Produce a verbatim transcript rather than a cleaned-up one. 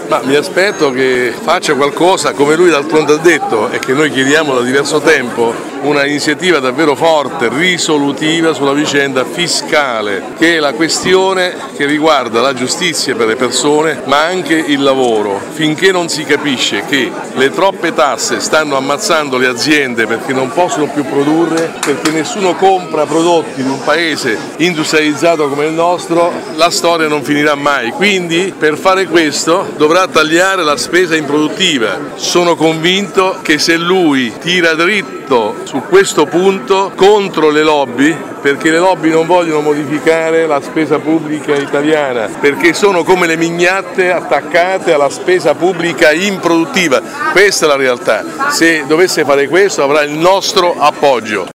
Ma mi aspetto che faccia qualcosa, come lui d'altronde ha detto e che noi chiediamo da diverso tempo, una iniziativa davvero forte, risolutiva sulla vicenda fiscale, che è la questione che riguarda la giustizia per le persone, ma anche il lavoro. Finché non si capisce che le troppe tasse stanno ammazzando le aziende perché non possono più produrre, perché nessuno compra prodotti di un paese industrializzato come il nostro, la storia non finirà mai. Quindi per fare questo dovrà tagliare la spesa improduttiva. Sono convinto che se lui tira dritto su questo punto contro le lobby, perché le lobby non vogliono modificare la spesa pubblica italiana, perché sono come le mignatte attaccate alla spesa pubblica improduttiva. Questa è la realtà. Se dovesse fare questo avrà il nostro appoggio.